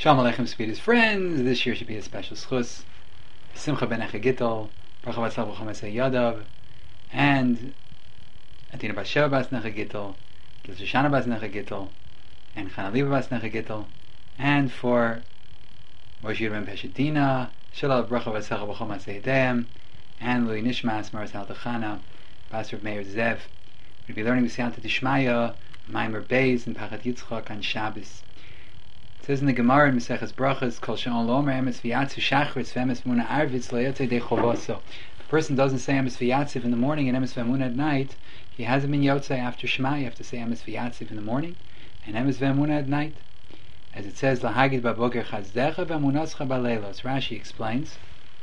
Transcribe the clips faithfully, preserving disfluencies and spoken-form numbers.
Shalom Aleichem, Speedy's friends. This year should be a special schus. Simcha ben Echa Gittel, Baruch Haba Tzlav V'Chamasei Yadav, and Atina Bas Sheva Bas Necha Gittel, Gil Shoshana Bas Necha Gittel, and Chana Liba Bas Necha Gittel, and for Moshe ben Peshetina, Shalom Baruch Haba Tzlav V'Chamasei Yadav, and Lui Nishmas Maras Altachana, Bas Rav Meir Zev. We'll be learning B'Siyanta Dishmaya, Maimer Beis, and Pachat Yitzchak on Shabbos. It says in the Gemara in Maseches Brachas, Kol she'on lo omer emes v'yatzu shachritz v'emes v'emuna arvitz lo yotzei dei chovaso. If a person doesn't say emes v'yatziv in the morning and emes v'emuna at night, he hasn't been yotzei after Shema. You have to say emes v'yatziv in the morning and emes v'emuna at night. As it says, lahagid baboker chazdecha v'emunascha baleilos. Rashi explains,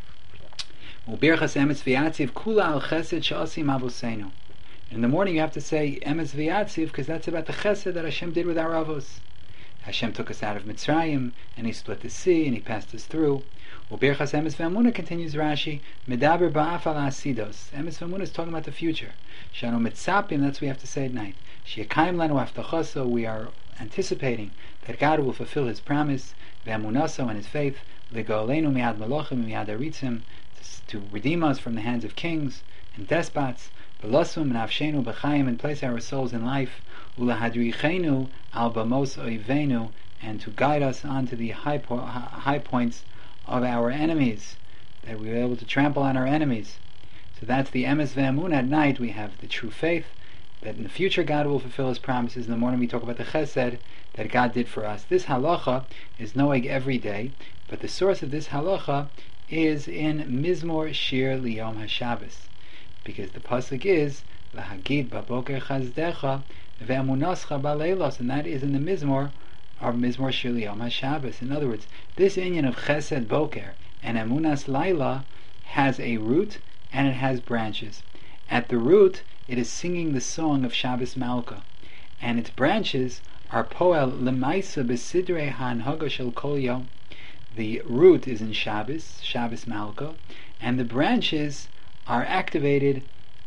u'birchas emes v'yatziv kula al chesed she'osim avoseinu. In the morning you have to say emes v'yatziv because that's about the chesed that Hashem did with our avos. Hashem took us out of Mitzrayim, and He split the sea, and He passed us through. Ubirchas emes v'emuna, continues Rashi, medaber ba'af al asidos. Emes v'emuna is talking about the future. Shanu mitzapim, that's what we have to say at night. She'ekayim lanu avtachaso, we are anticipating that God will fulfill His promise, v'emunaso, and His faith, legoleinu mi'ad melochim mi'ad aritzim, to redeem us from the hands of kings and despots, b'lasum nafshenu b'chaim, and place our souls in life, ulahadrichenu al bamos oivenu, and to guide us onto the high, po- high points of our enemies, that we are able to trample on our enemies. So that's the emes ve'emun. At night we have the true faith that in the future God will fulfill His promises. In the morning we talk about the chesed that God did for us. This halacha is noeg every day, but the source of this halacha is in Mizmor Shir Liyom HaShabbos, because the pasuk is lahagid baboker chazdecha ve'emunascha baleilos, and that is in the Mizmor of Mizmor Shir Liyom HaShabbos. In other words, this inyan of chesed boker and emunas laila has a root and it has branches. At the root, it is singing the song of Shabbos Malka, and its branches are poel lemaisa besidrei hanhaga shel kol yom. The root is in Shabbos, Shabbos Malka, and the branches are activated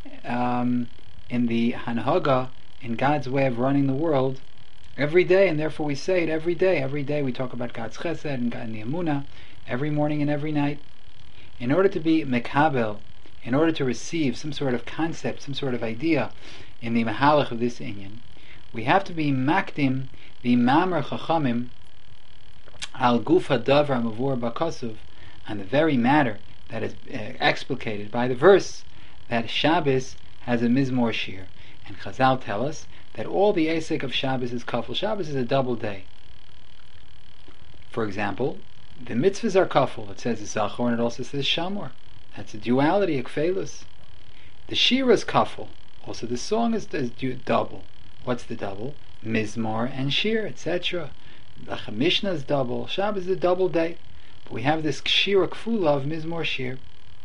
um, in the hanhaga, in God's way of running the world, every day, and therefore we say it every day. Every day we talk about God's chesed and God and the emunah, every morning and every night. In order to be mekabel, in order to receive some sort of concept, some sort of idea in the mahalach of this inyan, we have to be makdim the mamar chachamim al gufa davar mavur bakasuv, on the very matter that is uh, explicated by the verse that Shabbos has a mizmor shir. And Chazal tell us that all the asik of Shabbos is kafel. Shabbos is a double day. For example, the mitzvahs are kafel. It says zachor and it also says shamor. That's a duality, a kfelus. The shir is kafel. Also the song is, is du- double. What's the double? Mizmor and shir, et cetera. The Mishnah is double. Shabbos is a double day. But we have this shir kfula of mizmor shir.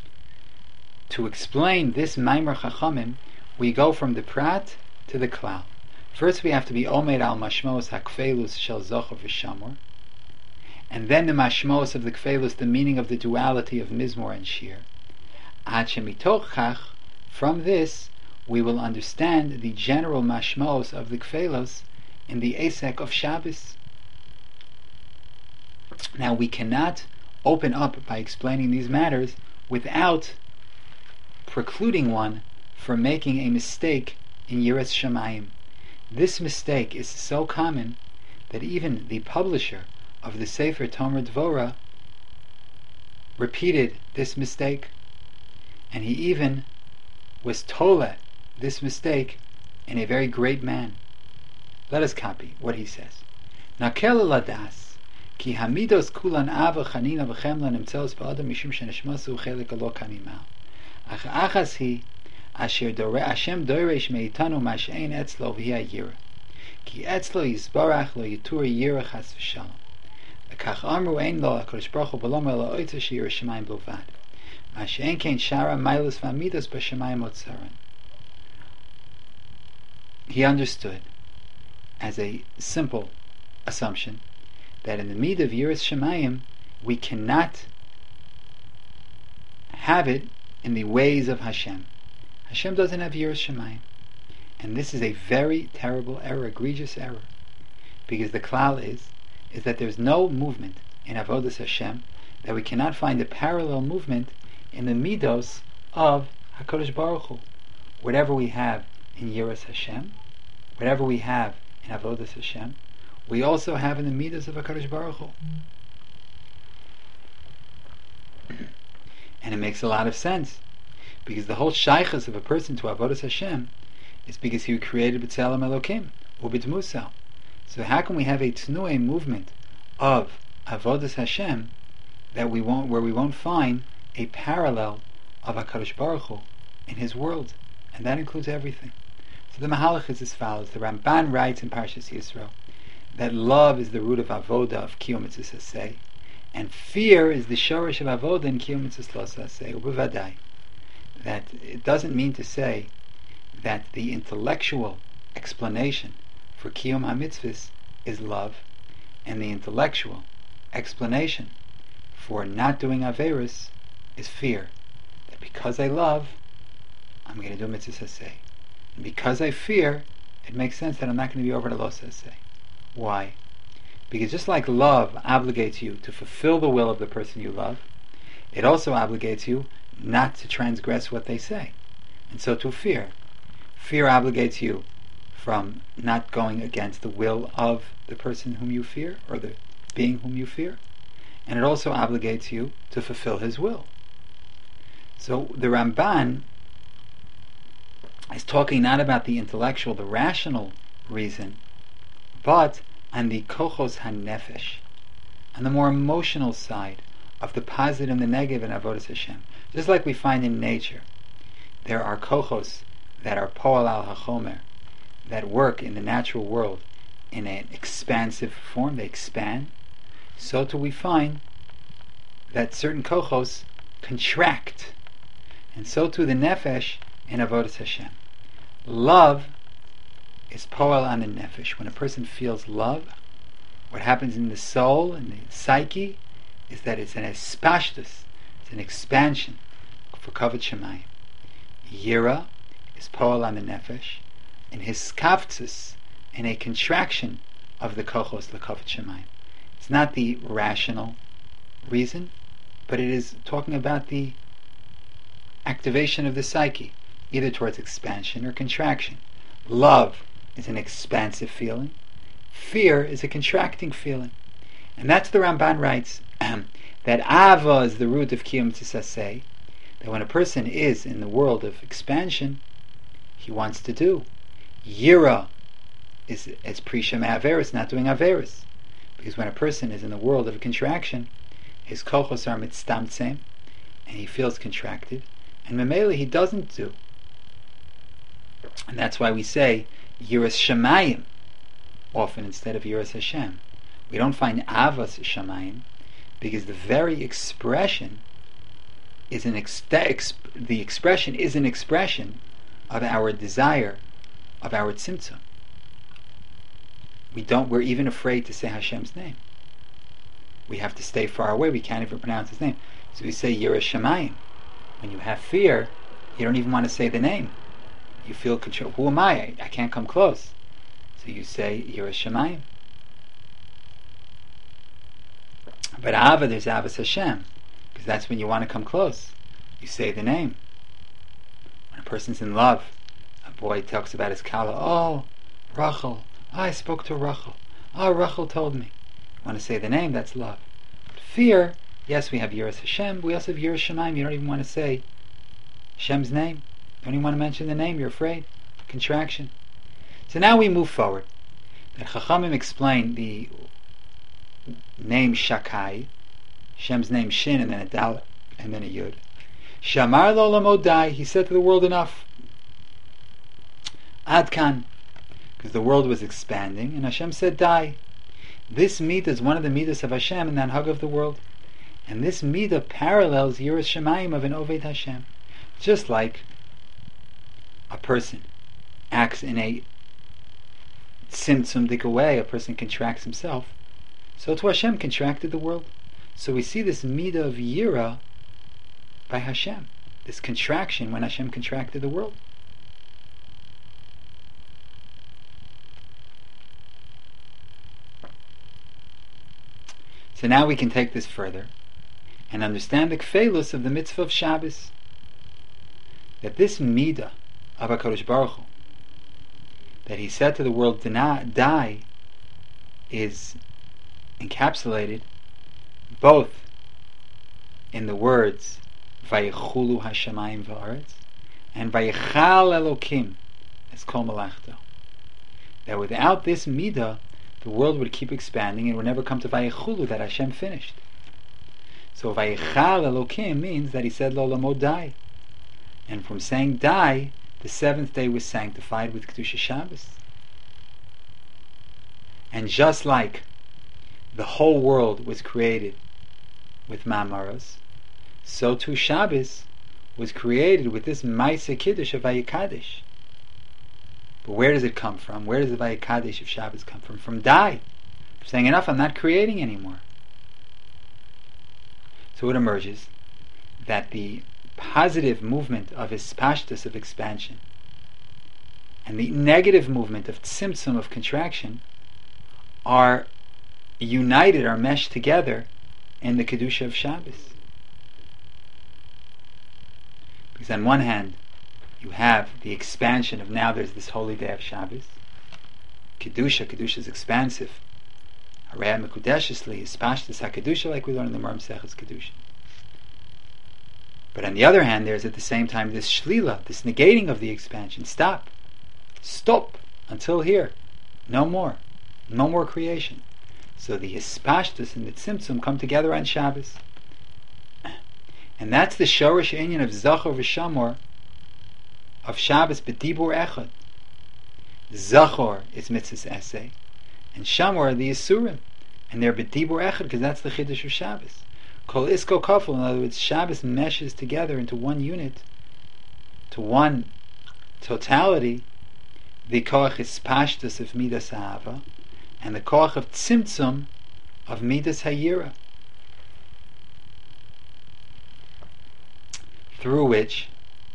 To explain this maimer chachamim, we go from the prat to the klal. First we have to be omer al mashmos hakfelus shel zocher v'shamor, and then the mashmos of the kfelus, the meaning of the duality of mizmor and shir. Ad shemitoch chach, from this we will understand the general mashmos of the kfelus in the asek of Shabbos. Now we cannot open up by explaining these matters without precluding one from making a mistake in Yiras Shamayim. This mistake is so common that even the publisher of the Sefer Tomer Dvorah repeated this mistake, and he even was tola this mistake in a very great man. Let us copy what he says. Nakel ladas ki hamidos kulan ava chanina v'chemla nimtzeos ba'adam mishum shenishmasu chelik alo kamimal ach achas hi asher dore Hashem doresh meitanu mashein etzlo v'hi yira ki etzlo yisbarach lo yitur yira chas v'shalom v'kach amru ein lo HaKadosh Baruch Hu b'lomer lo oitza sheyira shemayim bilvad mashein kein shara mailus v'amidos b'shemayim otzaron. He understood as a simple assumption that in the mid of Yiras Shemayim we cannot have it in the ways of Hashem. Hashem doesn't have Yiras Shemayim, and this is a very terrible error, egregious error, because the klal is is that there's no movement in Avodas Hashem, that we cannot find a parallel movement in the midos of HaKadosh Baruch Hu. Whatever we have in Yiras Hashem, whatever we have in Avodas Hashem, we also have in the midos of HaKadosh Baruch Hu. And it makes a lot of sense, because the whole shaychus of a person to Avodas Hashem is because he was created b'tzelem Elokim, u'b'dmusah. So how can we have a tnuah movement of Avodas Hashem that we won't, where we won't find a parallel of HaKadosh Baruch Hu in His world? And that includes everything. So the Mahalach is as follows. The Ramban writes in Parshas Yisro that love is the root of avoda of Kiyum Mitzvos Aseh, and fear is the shorish of avoda in Kiyum Mitzvos Aseh, ubevadai. That it doesn't mean to say that the intellectual explanation for Kiyum HaMitzvahs is love, and the intellectual explanation for not doing Averis is fear. That because I love, I'm going to do Mitzvos Aseh. And because I fear, it makes sense that I'm not going to be over to Los Aseh. Why? Because just like love obligates you to fulfill the will of the person you love, it also obligates you not to transgress what they say. And so to fear. Fear obligates you from not going against the will of the person whom you fear, or the being whom you fear. And it also obligates you to fulfill his will. So the Ramban is talking not about the intellectual, the rational reason, but on the kochos hanefesh, on the more emotional side of the positive and the negative in Avodas Hashem. Just like we find in nature, there are kochos that are poal al hachomer, that work in the natural world in an expansive form, they expand. So too we find that certain kochos contract, and so too the nefesh in Avodas Hashem. Love is poal on the nefesh. When a person feels love, what happens in the soul and the psyche is that it's an espashtus, it's an expansion for kavod shemayim. Yira is poal on the nefesh, and hiskavtzus, in a contraction of the kochos lekavod shemayim. It's not the rational reason, but it is talking about the activation of the psyche, either towards expansion or contraction. Love is an expansive feeling. Fear is a contracting feeling. And that's the Ramban writes, that Ava is the root of Kiyum Mitzvos Aseh, that when a person is in the world of expansion, he wants to do. Yira is as Prisha Averis, not doing Averis. Because when a person is in the world of contraction, his kochos are mitztamtzem, and he feels contracted, and memela he doesn't do. And that's why we say Yiras Shamayim often instead of Yiras Hashem. We don't find Avas Shamayim because the very expression is an ex- exp- the expression is an expression of our desire, of our tzimtzum. We don't. We're even afraid to say Hashem's name. We have to stay far away. We can't even pronounce His name. So we say Yiras Shamayim. When you have fear, you don't even want to say the name. You feel control. Who am I? I, I can't come close. So you say Yiras Shamayim. But Ava, there's Avas Hashem, because that's when you want to come close. You say the name. When a person's in love, a boy talks about his kala. Oh, Rachel. Oh, I spoke to Rachel. Oh, Rachel told me. You want to say the name, that's love. But fear, yes, we have Yiras Hashem, but we also have Yiras Shamayim. You don't even want to say Hashem's name. You don't even want to mention the name, you're afraid. Contraction. So now we move forward. The Chachamim explain the name Shakai, Hashem's name Shin, and then a Dalet, and then a Yud. Shamar lo lamodai, he said to the world, enough. Adkan, because the world was expanding, and Hashem said, die. This midah is one of the midas of Hashem in that hug of the world. And this midah parallels Yiras Shamayim of an Oved Hashem. Just like a person acts in a tzimtzum dik way, a person contracts himself, so to Hashem contracted the world. So we see this midah of Yira by Hashem, this contraction when Hashem contracted the world. So now we can take this further and understand the kfelus of the mitzvah of Shabbos. That this midah of HaKadosh Baruch Hu, that he said to the world, die, is encapsulated both in the words Vayichulu Hashamayim Va'aretz and Vayichal Elokim es Kol Malachto. That without this midah, the world would keep expanding and would never come to Vayichulu, that Hashem finished. So Vayichal Elokim means that he said Lo Lamo die. And from saying die, the seventh day was sanctified with Kedusha Shabbos. And just like the whole world was created with Ma'amaros, so too Shabbos was created with this Maaseh Kiddush of Vayikadish. But where does it come from? Where does the Vayikadish of Shabbos come from? From die. From saying, enough, I'm not creating anymore. So it emerges that the positive movement of hispashtus, of expansion, and the negative movement of tzimtzum, of contraction, are united, are meshed together in the Kedusha of Shabbos. Because on one hand, you have the expansion of now there's this holy day of Shabbos. Kedusha, Kedusha is expansive. Harei Mekudeshesli, hispashtus HaKedusha, like we learn in the Mar Maseches Kedusha. But on the other hand, there's at the same time this shlila, this negating of the expansion. Stop. Stop. Until here. No more. No more creation. So the hispashtus and the tzimtzum come together on Shabbos. And that's the shorish inyan of Zachor v'Shamor of Shabbos b'dibur echad. Zachor is mitzvahs essay, and Shamor are the Yisurim, and they're b'dibur echad because that's the chiddush of Shabbos. Kol isko kafel, in other words, Shabbos meshes together into one unit, to one totality, the koach hispashtus of midas ha'ava, and the koach of tzimtzum of midas hayira, through which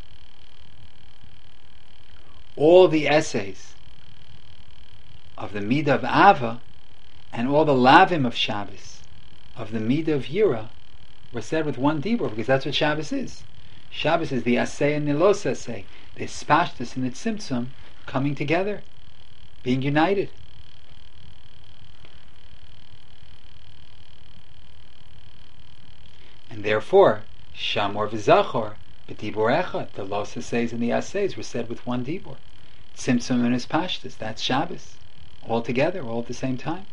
all the essays of the midah of ava and all the lavim of Shabbos, of the midah of yira, were said with one dibur, because that's what Shabbos is. Shabbos is the asay and the los asay, the hispashtus and the tzimtzum coming together, being united. And therefore, Shamor v'Zachor, b'dibur echad, the los asays and the asays were said with one dibur. Tzimtzum and hispashtus, that's Shabbos, all together, all at the same time.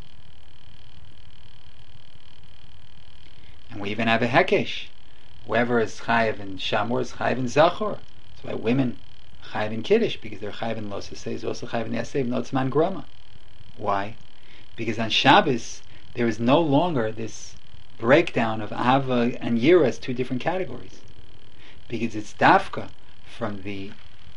And we even have a hekesh. Whoever is chayiv in Shamor is chayiv in Zachor. That's why women chayiv in Kiddush, because they're chayiv in los asays, also chayiv in the asay, no tzman grama. Why? Because on Shabbos there is no longer this breakdown of Ava and Yira as two different categories, because it's dafka from the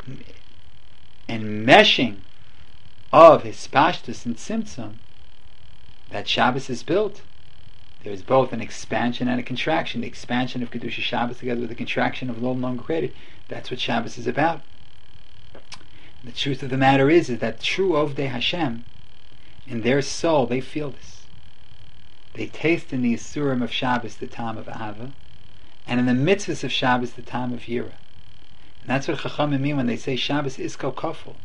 enmeshing of hispashtus and tzimtzum that Shabbos is built. There is both an expansion and a contraction. The expansion of Kedusha Shabbos together with the contraction of the no longer created. That's what Shabbos is about. The truth of the matter is, is that true Ovdei Hashem, in their soul, they feel this. They taste in the Isurim of Shabbos the time of Ava, and in the mitzvahs of Shabbos the time of Yira. And that's what Chachamim mean when they say Shabbos isko kafel.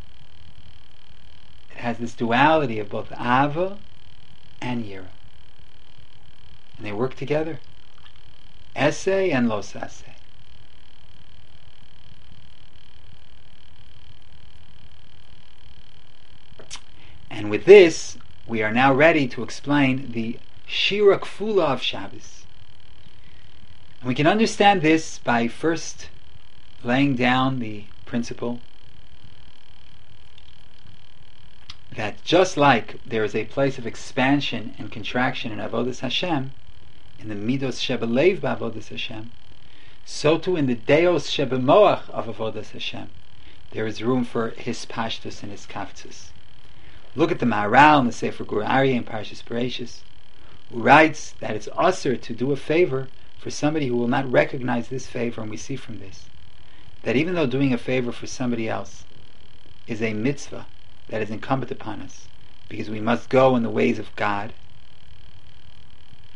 It has this duality of both Ava and Yira. And they work together. Essay and los essay. And with this, we are now ready to explain the Shira Kfula of Shabbos. And we can understand this by first laying down the principle that just like there is a place of expansion and contraction in Avodas Hashem, in the Midos Shebelev B'Avodas Hashem, so too in the Deos Shebemoach of Avodas Hashem, there is room for hispashtus and hiskaftus. Look at the Maharal in the Sefer Gur Aryeh in Parshas Bereishis, who writes that it's usher to do a favor for somebody who will not recognize this favor, and we see from this that even though doing a favor for somebody else is a mitzvah that is incumbent upon us, because we must go in the ways of God,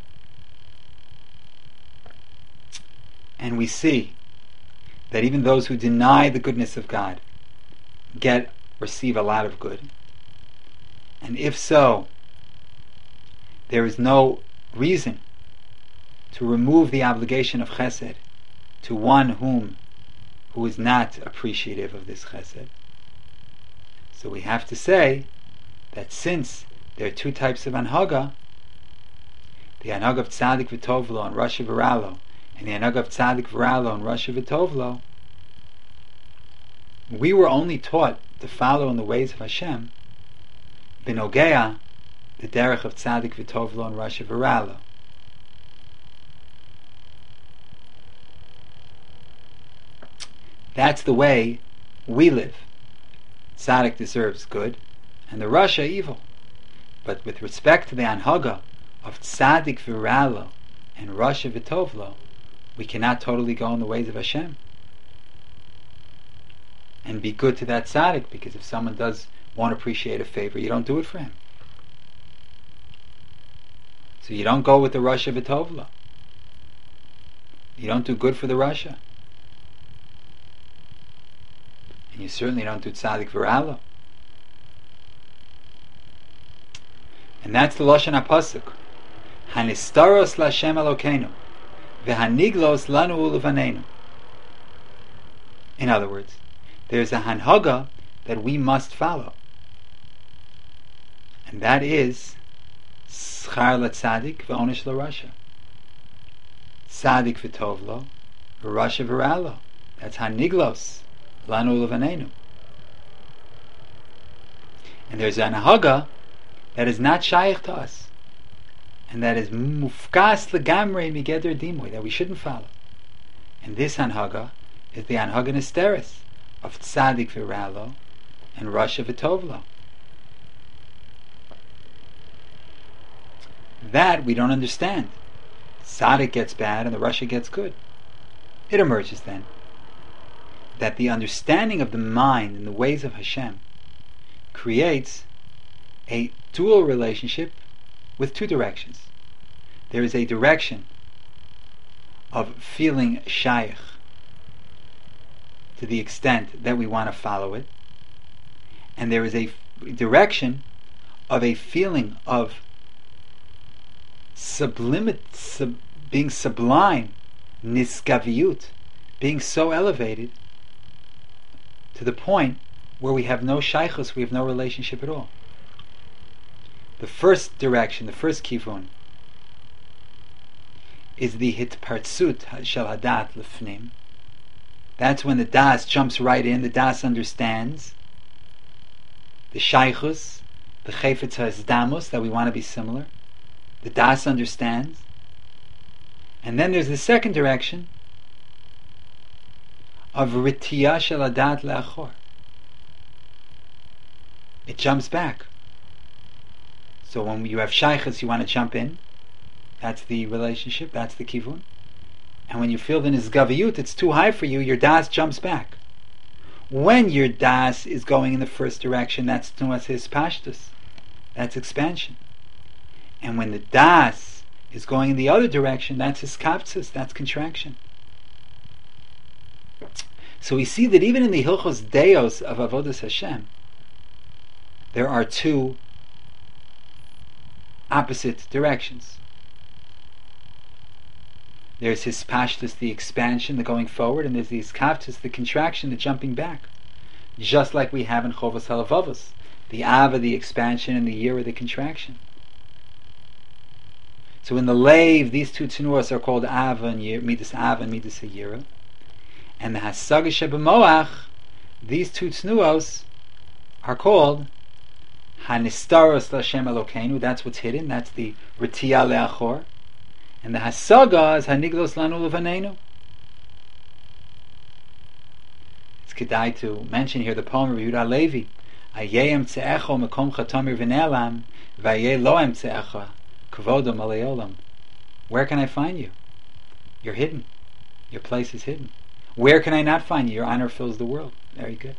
and we see that even those who deny the goodness of God get receive a lot of good, and if so, there is no reason to remove the obligation of chesed to one whom who is not appreciative of this chesed. So we have to say that since there are two types of anhaga, the anhaga of tzaddik v'tovlo and rasha v'ralo, and the anhaga of tzaddik v'ralo and rasha v'tovlo, we were only taught to follow in the ways of Hashem b'nogea the derech of tzaddik v'tovlo and rasha v'ralo. That's the way we live. Tzaddik deserves good, and the rasha evil. But with respect to the anhaga of tzaddik v'ralo and rasha v'tovlo, we cannot totally go in the ways of Hashem and be good to that tzaddik, because if someone does won't appreciate a favor, you don't do it for him. So you don't go with the rasha v'tovlo. You don't do good for the rasha. And you certainly don't do tzaddik v'ralo. And that's the Lashon HaPasuk. Hanistaros l'Hashem Elokeinu v'haniglos lanu ulevanenu. In other words, there's a hanhaga that we must follow, and that is schar l'tzadik v'onish l'rasha, tzadik v'tovlo v'rasha v'ralo. That's haniglos lanu ulevanenu. And there's a hanhaga that is not shaykh to us, and that is mufkas legamrei migeder dimoy, that we shouldn't follow. And this hanhaga is the hanhaga nesteris of tzaddik v'ralo and rasha v'tovlo. That we don't understand. Tzaddik gets bad and the rasha gets good. It emerges then that the understanding of the mind and the ways of Hashem creates a dual relationship with two directions. There is a direction of feeling shaykh to the extent that we want to follow it, and there is a direction of a feeling of sublimate, sub, being sublime, niskaviyut, being so elevated to the point where we have no shaykhus, we have no relationship at all. The first direction, the first kivun, is the hitpartsut shel hadat lefnim. That's when the das jumps right in, the das understands the shaykhus, the chayfetz hazdamos, that we want to be similar. The das understands. And then there's the second direction of ritiyah shel hadat le'achor. It jumps back. So when you have shaykhus, you want to jump in. That's the relationship, that's the kivun. And when you feel the nizgaviyut, it's too high for you, your das jumps back. When your das is going in the first direction, that's tnuas hispashtus, that's expansion. And when the das is going in the other direction, that's hiskaptus, that's contraction. So we see that even in the Hilchos Deos of Avodas Hashem, there are two opposite directions. There's his pashtus, the expansion, the going forward, and there's the iskavtus, the contraction, the jumping back. Just like we have in Chovos Halavavos, the ava, the expansion, and the yira, the contraction. So in the leiv, these two tnuos are called ava and yira, midas ava and midas yira. And the hasaga shebemoach, these two tnuos are called hanistaros l'Hashem Elokeinu. That's what's hidden. That's the ritiyah le'achor. And the hasaga is haniglos lanu levanenu. It's kedai to mention here the poem of Yehuda Levi. Ayeh emtzeecho mekom chatamir v'ne'elam, v'ayeh lo emtzeecha kvodom alei olam. Where can I find you? You're hidden. Your place is hidden. Where can I not find you? Your honor fills the world. Very good.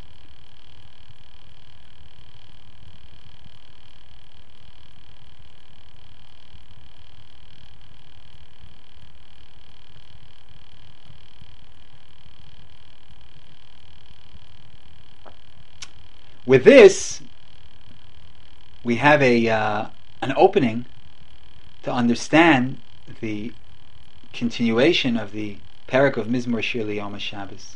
with this, we have a uh, an opening to understand the continuation of the parak of Mizmor Shir Liyom HaShabbos.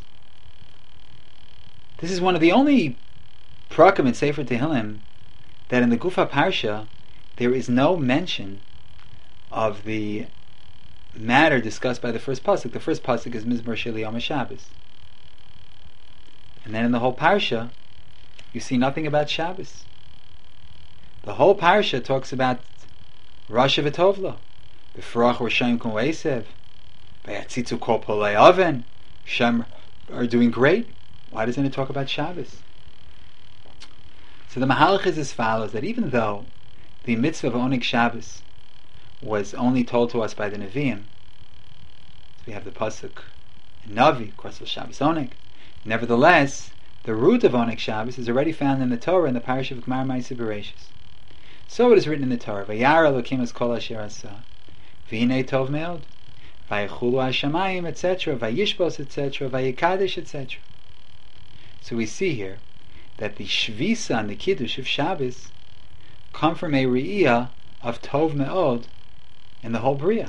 This is one of the only parakim in Sefer Tehillim that in the Gufa Parsha there is no mention of the matter discussed by the first pasuk. The first pasuk is Mizmor Shir Liyom HaShabbos, and then in the whole parsha you see nothing about Shabbos. The whole parsha talks about Rosh V'Tovlo, B'Frach Rishayim Kol Esev, V'Yatzitzu Kol Polei Oven. Shem are doing great. Why doesn't it talk about Shabbos? So the Mahalach is as follows: that even though the mitzvah of Oneg Shabbos was only told to us by the Nevi'im, so we have the pasuk in Navi, Kosel Shabbos Oneg. Nevertheless, the root of Oneg Shabbos is already found in the Torah in the parish of Gemara Ma'aseh Bereishis. So it is written in the Torah: Vayar Elokim es kol asher asah, v'hinei tov meod, vayechulu hashamayim, et cetera, vayishbos, et cetera, vayikadesh, et cetera. So we see here that the shvisa and the kiddush of Shabbos come from a re'iyah of tov meod in the whole bria,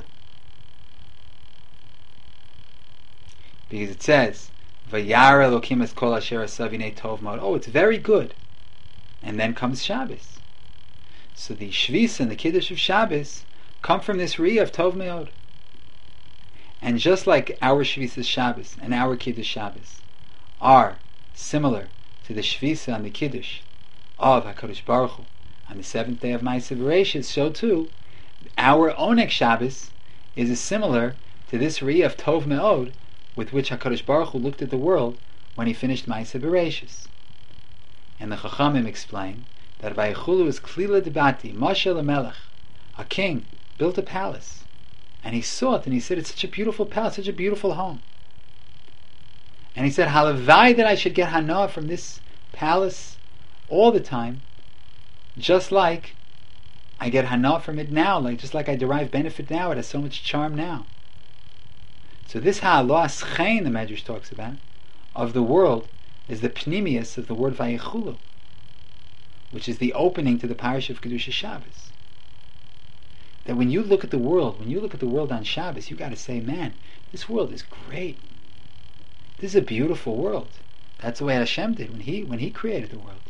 because it says Vayar Elokim es kol asher asah, v'hinei tov meod. Oh, it's very good, and then comes Shabbos. So the Shvis and the Kiddush of Shabbos come from this Riyah of Tov Meod. And just like our Shvis Shabbos and our Kiddush Shabbos are similar to the Shvis and the Kiddush of HaKadosh Baruch Hu on the seventh day of Ma'aseh Bereishis, so too our Oneg Shabbos is as similar to this Riyah of Tov Meod with which HaKadosh Baruch Hu looked at the world when he finished Ma'aseh Bereishis. And the Chachamim explain that Vayichulu is Klila Debati, Moshe Lamelech, a king, built a palace, and he saw it and he said, it's such a beautiful palace, such a beautiful home. And he said, Halavai that I should get Hana from this palace all the time, just like I get Hana from it now, like just like I derive benefit now, it has so much charm now. So this Ha'ala Aschein the Medrash talks about, of the world, is the Pnimius of the word Vayichulu, which is the opening to the parish of Kedusha Shabbos. That when you look at the world, when you look at the world on Shabbos, you got to say, man, this world is great. This is a beautiful world. That's the way Hashem did when he when he created the world.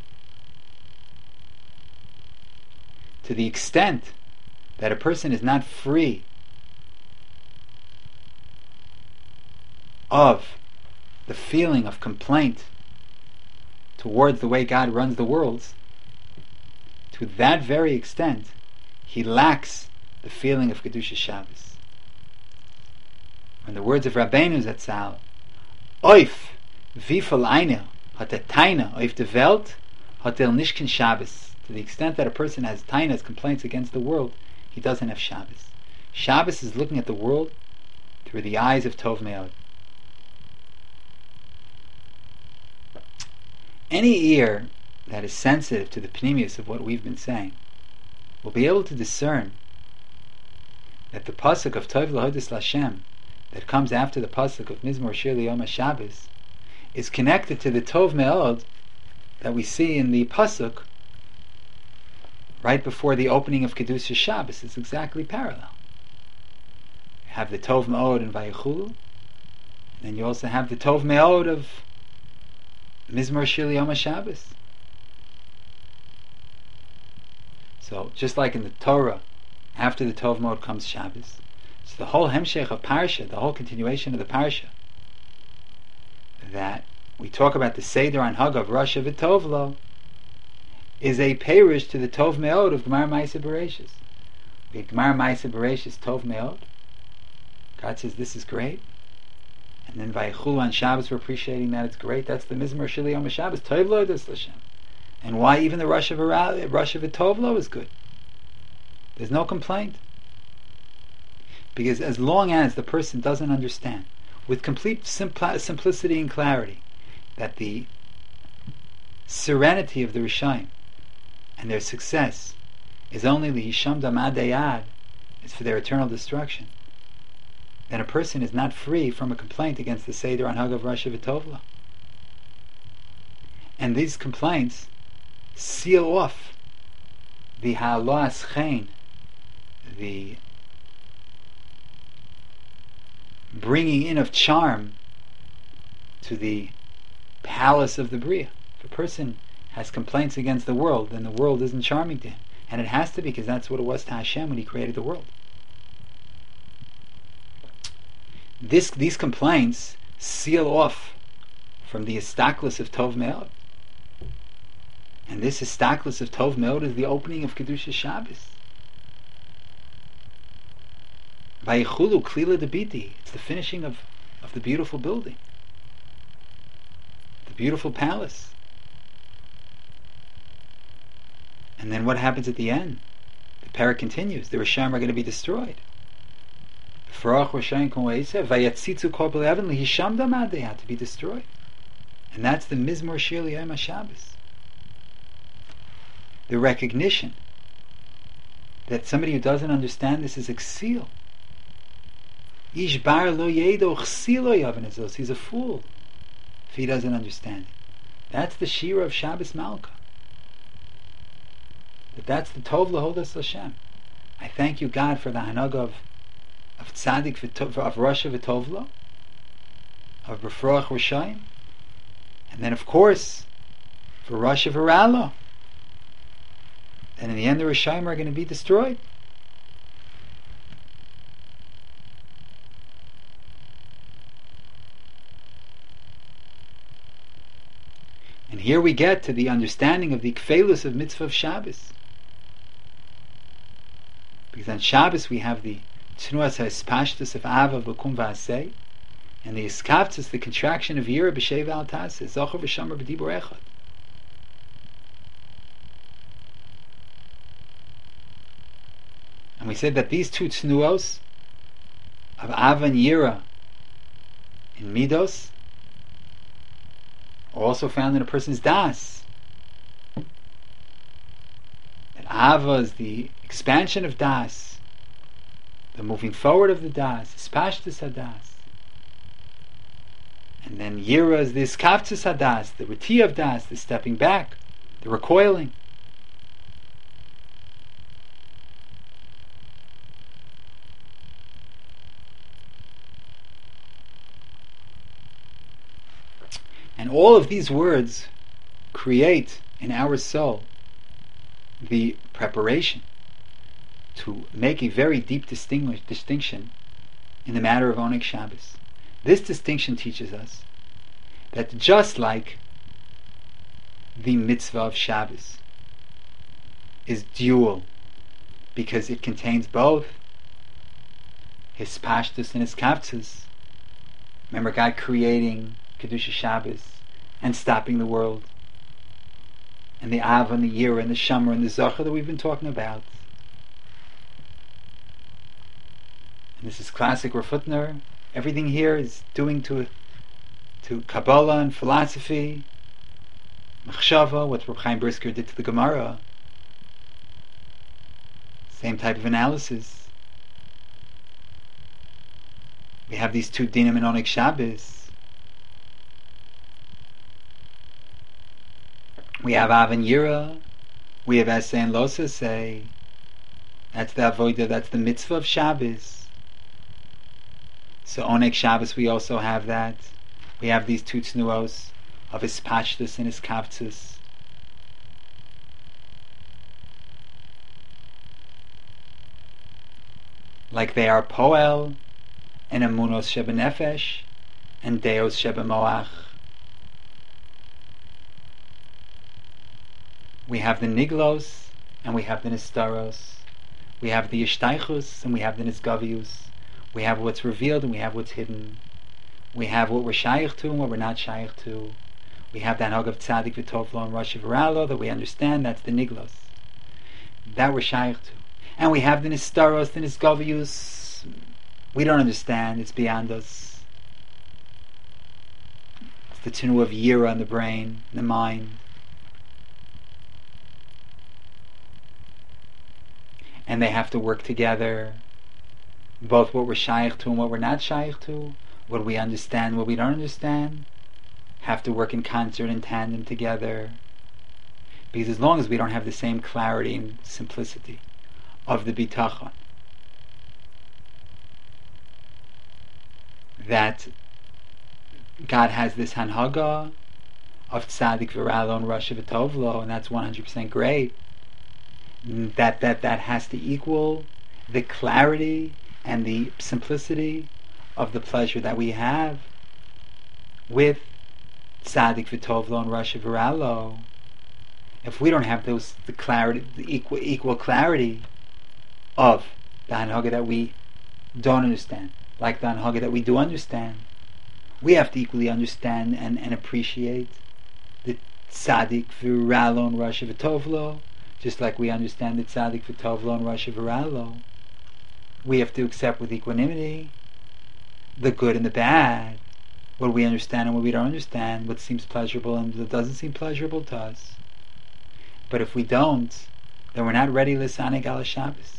To the extent that a person is not free of the feeling of complaint towards the way God runs the worlds, to that very extent, he lacks the feeling of Kedusha Shabbos. In the words of Rabbeinu Zatzal, Oif, vifel eine, hat er taina, oif de Welt, hat er nishken Shabbos. To the extent that a person has tainas, complaints against the world, he doesn't have Shabbos. Shabbos is looking at the world through the eyes of Tov Meod. Any ear that is sensitive to the pnimius of what we've been saying will be able to discern that the pasuk of Tov L'Hodis L'Hashem that comes after the pasuk of Mizmor Shir Liyom HaShabbos is connected to the Tov Meod that we see in the pasuk right before the opening of Kedusha Shabbos. It's exactly parallel. You have the Tov Meod in Vayichulu, and then you also have the Tov Meod of Mizmor Shir Liyom HaShabbos. So, just like in the Torah, after the Tov Meod comes Shabbos, so the whole Hemshech of Parsha, the whole continuation of the Parsha, that we talk about the Seder Anhag of Rosh V'Tovlo, is a perush to the Tov Meod of Gemara Ma'aseh Bereishis. The Gemara Ma'aseh Bereishis Tov Meod, God says this is great, and then Vayichulu on Shabbos we're appreciating that it's great. That's the Mizmor Shir Liyom HaShabbos, Tov L'Hodis L'Hashem. And why even the Rosh V'Tovlo is good. There's no complaint. Because as long as the person doesn't understand, with complete simpl- simplicity and clarity, that the serenity of the Rishayim and their success is only the Hisham Damad Deyad, is for their eternal destruction, then a person is not free from a complaint against the Seder Anhag of Rosh V'Tovlo. And these complaints seal off the ha'alas chen, the bringing in of charm to the palace of the Bria. If a person has complaints against the world, then the world isn't charming to him. And it has to be, because that's what it was to Hashem when He created the world. This, these complaints seal off from the istaklis of Tov Me'od. And this istaklis of Tov Me'od is the opening of Kedusha Shabbos. Vayichulu klila debiti. It's the finishing of, of the beautiful building, the beautiful palace. And then what happens at the end? The parah continues. The Rishayim are going to be destroyed. They had to be destroyed. And that's the Mizmor Shir L'Yom HaShabbos. The recognition that somebody who doesn't understand this is exil. Ish bar lo yedo chsil lo yaven ezos. He's a fool if he doesn't understand it. That's the Shira of Shabbos Malka. But that's the Tov L'Hodas Hashem. I thank you, God, for the Hanag of of Tzaddik, of Rasha V'Tovlo, of Befroach Rishayim, and then of course for Rasha V'Ralo. And in the end the Rishayim are going to be destroyed. And here we get to the understanding of the Kfelus of Mitzvah of Shabbos. Because on Shabbos we have the Tnuas HaEspashtus of Ava V'kum V'asei, and the Iskavtus, the contraction of Yira B'Shei V'al Taseh, Zocher V'Shamar B'Dibur Echad. And we said that these two Tnuos of Ava and Yira in Midos are also found in a person's Das. That Ava is the expansion of Das, the moving forward of the Das, Ispashtus HaDas. And then Yira is the Iskavtus HaDas, the Reti of Das, the stepping back, the recoiling. And all of these words create in our soul the preparation to make a very deep distinguish, distinction in the matter of Oneg Shabbos. This distinction teaches us that just like the mitzvah of Shabbos is dual because it contains both his pashtus and his kavtzas. Remember God creating Kedusha Shabbos and stopping the world, and the Av and the Yira and the Shamar and the Zocher that we've been talking about. And this is classic Rafutner. Everything here is doing to to Kabbalah and philosophy, Machshava, what Reb Chaim Brisker did to the Gemara. Same type of analysis. We have these two dinim in Oneg Shabbos. We have Av and Yira. We have Esei and Lo Sesei. That's the Avodah, that's the mitzvah of Shabbos. So Oneg Shabbos we also have that. We have these two Tnuos of his Pashtus and his Kavtzis. Like they are Poel and Emunos Shebenefesh and Deos Shebemoach. We have the Niglos and we have the Nistaros. We have the Ishtaichus and we have the Nisgavius. We have what's revealed and we have what's hidden. We have what we're shaykh to and what we're not shaykh to. We have that Hag of Tzadik V'Tovlo and Rosh V'Ralo that we understand, that's the Niglos. That we're shaykh to. And we have the Nistaros, the Nisgavius. We don't understand, it's beyond us. It's the Tinu of Yira in the brain, in the mind. And they have to work together, both what we're shaykh to and what we're not shaykh to, what we understand, what we don't understand, have to work in concert and tandem together Because as long as we don't have the same clarity and simplicity of the bitachon, that God has this hanhaga of tzaddik v'ralo and rasha v'tovlo, and that's one hundred percent great, that, that, that has to equal the clarity and the simplicity of the pleasure that we have with tzaddik v'tovlo and rasha v'ralo. If we don't have those, the clarity, the equal, equal clarity of the hanhaga that we don't understand, like the hanhaga that we do understand, we have to equally understand and, and appreciate the tzaddik v'ralo and rasha v'tovlo, just like we understand the tzaddik v'tovlo and rasha v'ralo. We have to accept with equanimity the good and the bad, what we understand and what we don't understand, what seems pleasurable and what doesn't seem pleasurable to us. But if we don't, then we're not ready l'saneg ala Shabbos.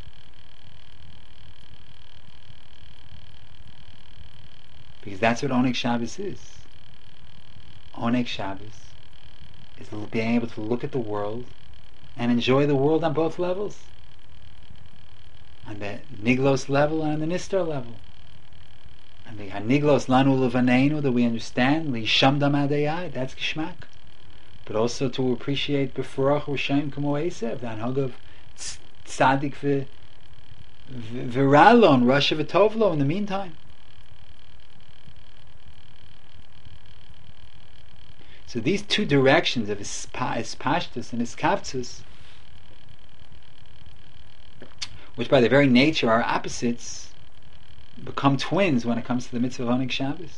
Because that's what Oneg Shabbos is. Oneg Shabbos is being able to look at the world and enjoy the world on both levels. On the Niglos level and on the Nistar level. On the Niglos lanu levaneinu, that we understand, L'shamdam adayai, that's Gishmak. But also to appreciate B'furach R'shaim K'mo Esav, the hanhag of tzaddik v'ralo and rasha v'tovlo in the meantime. So these two directions of Ispashtus and Iskavtzus, which by their very nature are opposites, become twins when it comes to the mitzvah of Oneg Shabbos.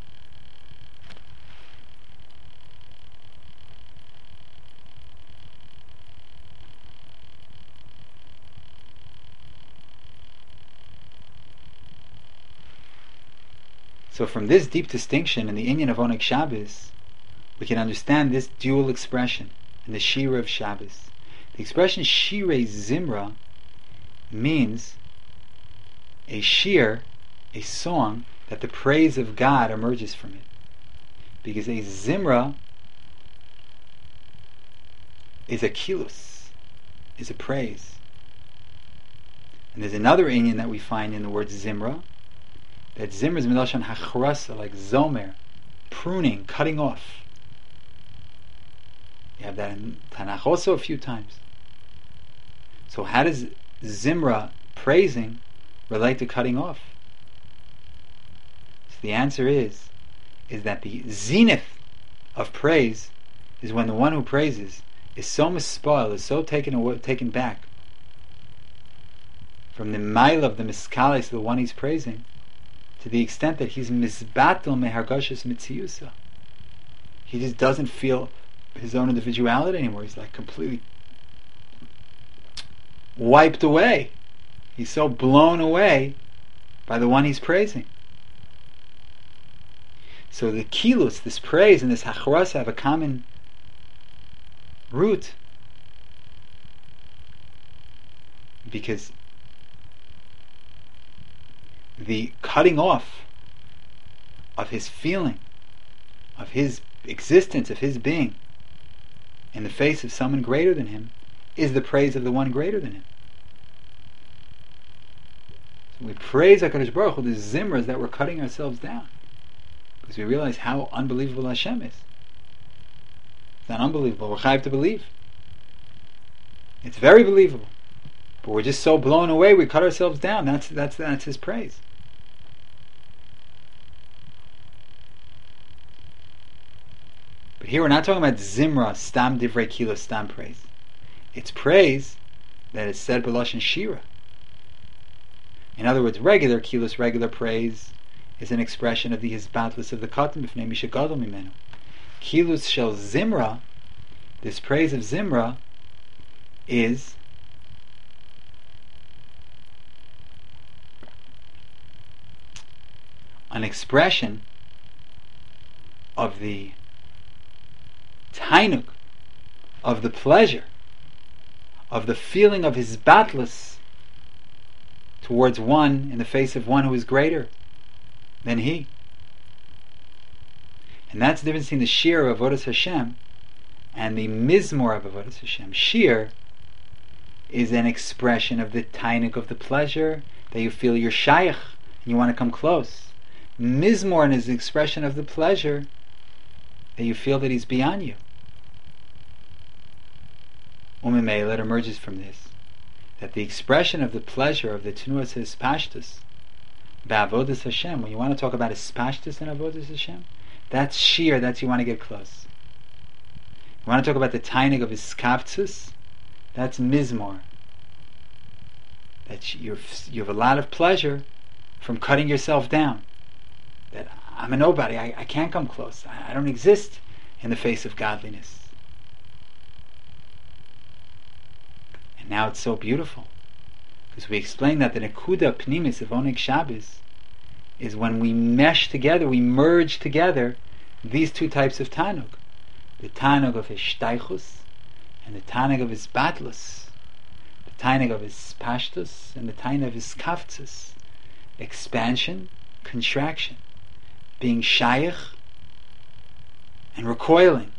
So from this deep distinction in the inyan of Oneg Shabbos, we can understand this dual expression in the Shira of Shabbos. The expression Shirei Zimra means a shir, a song, that the praise of God emerges from it. Because a Zimra is a kilus, is a praise. And there's another inyan that we find in the word Zimra, that Zimra is milashon hachrasa, like zomer, pruning, cutting off. You have that in Tanakh also a few times. So how does Zimra, praising, relate to cutting off? So the answer is, is that the zenith of praise is when the one who praises is so mispoiled, is so taken away, taken back from the mile of the miskales, the one he's praising, to the extent that he's misbatel mehargashas mitziyusa. He just doesn't feel his own individuality anymore. He's like completely wiped away. He's so blown away by the one he's praising. So the kilus, this praise and this hachrasa, have a common root, because the cutting off of his feeling, of his existence, of his being, in the face of someone greater than him, is the praise of the one greater than him. So we praise HaKadosh Baruch Hu, the zimras that we're cutting ourselves down, because we realize how unbelievable Hashem is. It's not unbelievable, we're chayav to believe. It's very believable, but we're just so blown away we cut ourselves down. That's that's that's his praise. But here we're not talking about Zimra, Stam Divrei Kilo, Stam praise. It's praise that is said b'lashon Shira. In other words, regular Kilos, regular praise, is an expression of the Hizbatlus of the Katan b'fnei Misha Gadol Mimenu. Kilos shel Zimra, this praise of Zimra, is an expression of the tainuk, of the pleasure, of the feeling of his batlus towards one in the face of one who is greater than he. And that's the difference between the shir of Avodas Hashem And the mizmor of Avodas Hashem, shir, is an expression of the tainuk of the pleasure, that you feel you're shaykh, and you want to come close. Mizmor is the expression of the pleasure, that you feel that he's beyond you. Umimela, it emerges from this, that the expression of the pleasure of the tenuas hispashtus, ba'avodas Hashem, when you want to talk about hispashtus and avodas Hashem, that's shir, that's you want to get close. You want to talk about the tainig of hiskavtzus, that's mizmor. That you you have a lot of pleasure from cutting yourself down. That I'm a nobody, I, I can't come close, I, I don't exist in the face of godliness. And now it's so beautiful, because we explained that the nekuda pnimis of Oneg Shabbos is when we mesh together, we merge together these two types of tanug. The tanug of his shteichus and the tanug of his batlus. The tanug of his pashtus and the tanug of his kaftzis. Expansion, contraction. Being shaykh and recoiling.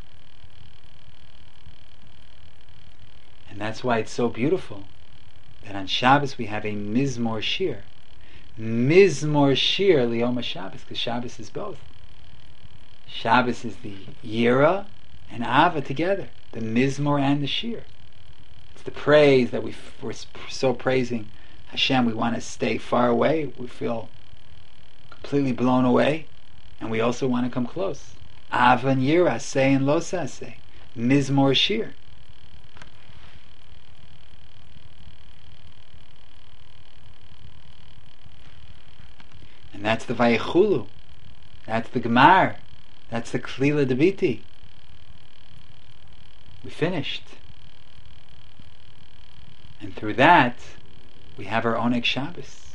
And that's why it's so beautiful that on Shabbos we have a mizmor shir. Mizmor shir liyom Shabbos, because Shabbos is both. Shabbos is the yira and ava together, the mizmor and the shir. It's the praise that we f- we're so praising Hashem. We want to stay far away. We feel completely blown away, and we also want to come close. Ava and yira, say and lo say, mizmor shir. And that's the Vayechulu. That's the Gemar. That's the Klila Debiti. We finished. And through that, we have our Oneg Shabbos.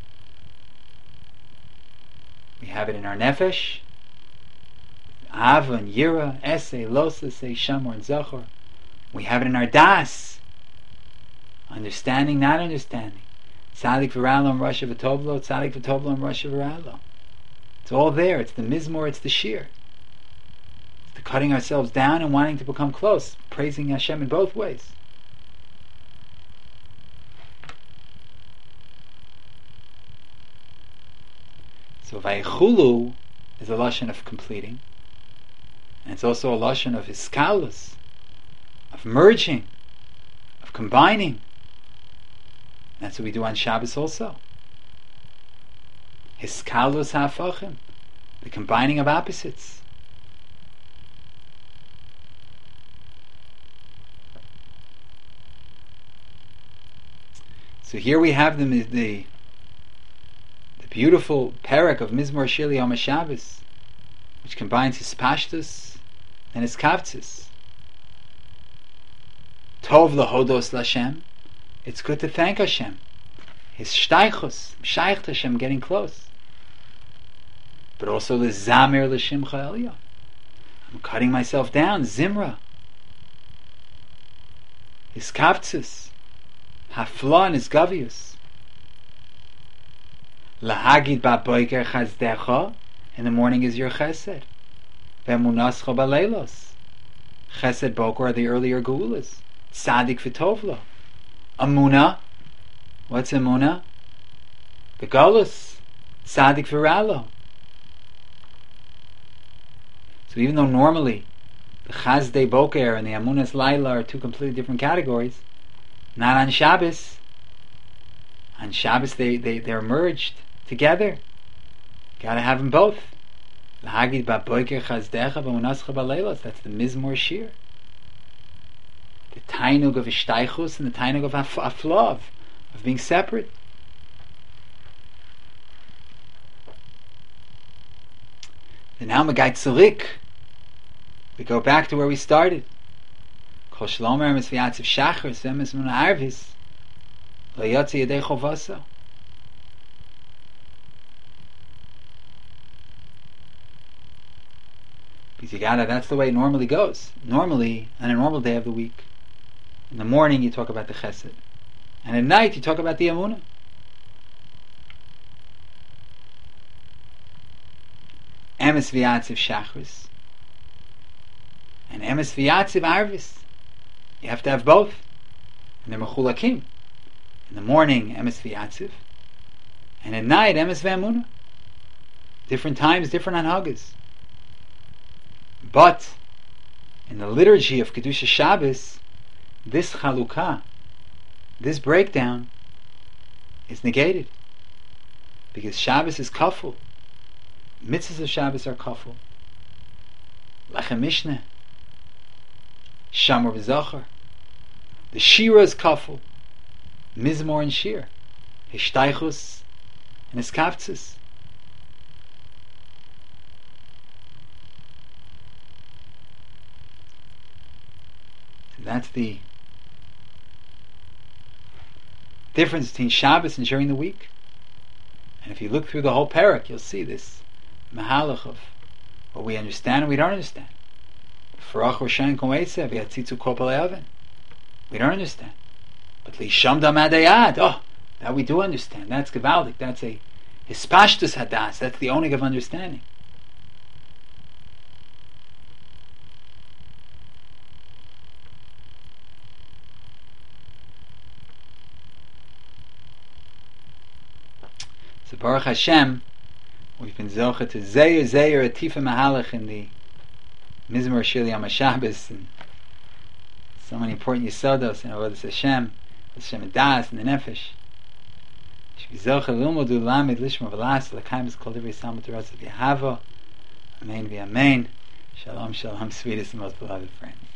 We have it in our Nefesh. Ava and Yira, Ese, Losa, Say, Shamor and Zachor. We have it in our Das. Understanding, not understanding. Tzadik v'ralo and Rasha v'tovlo, Tzadik v'tovlo and Rasha v'ralo. It's all there. It's the mizmor, it's the shir. It's the cutting ourselves down and wanting to become close, praising Hashem in both ways. So Vayechulu is a lashon of completing, and it's also a lashon of hiskalus, of merging, of combining. That's what we do on Shabbos also. Hiskalus ha'afachim, the combining of opposites. So here we have the the, the beautiful parak of Mizmor Shir Liyom Shabbos, which combines his pashtus and his kavtzis. Tov lahodos l'Hashem. It's good to thank Hashem. His shteichus, shaykh Hashem, getting close. But also the zamir l'shimcha eliyah. I'm cutting myself down, zimra. His kavtzis, hafla and his gavius. Lahagid ba'boiker chazdecha, in the morning is your chesed. Ve'munascha ba'leilos. Chesed boker are the earlier geulas. Tzadik v'tovlo. Amuna, what's Amuna? The Galus, Tzadik v'ralo. So even though normally the Chazdei Boker and the Amunas Laila are two completely different categories, not on Shabbos. On Shabbos they, they, they're merged together. Gotta have them both. L'hagid ba'boker chazdecha v'munascha ba'leilos. That's the Mizmor Shir. The tainug of ishteichus and the tainug of af- aflav, of being separate. And now Magai Tzarik, we go back to where we started. Kol shlomer emes v'yatziv shachar, semes mun arvis, lo yotzi yedei chovaso. Because you gotta, that's the way it normally goes. Normally, on a normal day of the week, in the morning you talk about the chesed, and at night you talk about the amunah. Emes v'yatziv shachris, and emes v'yatziv arvis. You have to have both. And they're mechulakim. In the morning, emes v'yatziv, and at night, emes v'emunah. Different times, different anhagas. But in the liturgy of Kedusha Shabbos, this chalukah, this breakdown, is negated. Because Shabbos is kaful. Mitzvahs of Shabbos are kaful. Lechem Mishneh, Shamor v'Zachar. The Shira is kaful. Mizmor and Shir. Hishtaychus and Hiskavtzus. So that's the difference between Shabbos and during the week. And if you look through the whole parak, you'll see this mahalach of what we understand and we don't understand. Farach Roshan Konweitzev Yatzitzu Kopal Evan. We don't understand. But Lisham Damadayad, oh, that we do understand. That's Gevaldik. That's a Hispashtus Hadas. That's the onig of understanding. So Baruch Hashem, we've been zocha to Zeir Zeir Atifa Mahalach in the Mizmor Shir Yom HaShabbos, and so many important Yisodos in Avodas Hashem, Hashem Adas and the Nefesh. Should be zocha l'ilmodu lamed lishma v'las l'kaim is called every Salmut Torah v'yahava. Amen v'amen. Shalom, shalom, sweetest and most beloved friends.